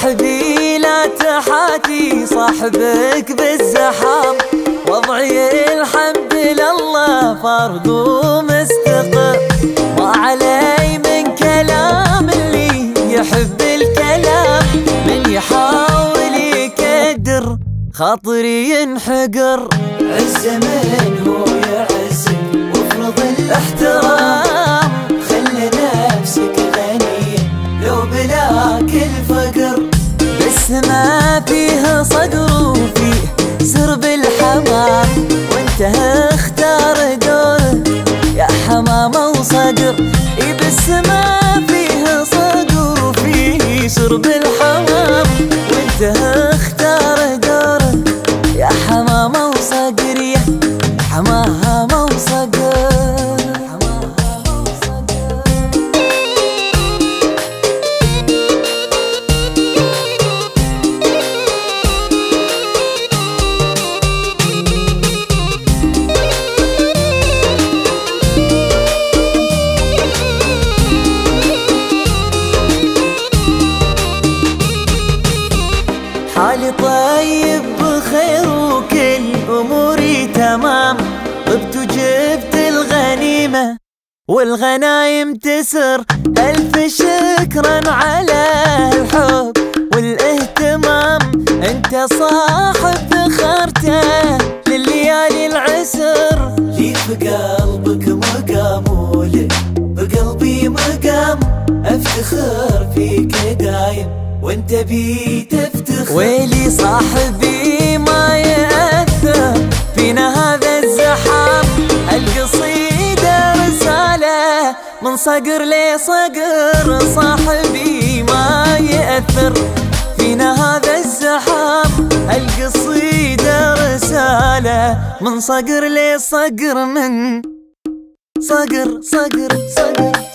صاحبي لا تحاتي صاحبك بالزحام، وضعي الحمد لله فرق ومستقر. ما علي من كلام اللي يحب الكلام، من يحاول يكدر خاطري ينحقر. الزمن هو يعزك وافرض الاحترام، خلي نفسك غنية لو بلاك الفقر. بس ما فيه صقر وفيه سرب الحمام، وانت اختار دوره يا حمامة وصقر. بس ما فيه صقر وفيه سرب الحمام، وانت اختار دوره يا حمامة وصقر، يا حمامة وصقر. حالي طيب بخير وكل أموري تمام، طبت وجبت الغنيمة والغنايم تسر. ألف شكرا على الحب والاهتمام، انت صاحب ذخرته لليالي العسر. لي في قلبك مقام ولك بقلبي مقام، افتخر فيك دايم وانت بي تفتخر. ويلي صاحبي ما يأثر فينا هذا الزحام، القصيدة رسالة من صقر لصقر. صاحبي ما يأثر فينا هذا الزحام، القصيدة رسالة من صقر لصقر، من صقر صقر صقر.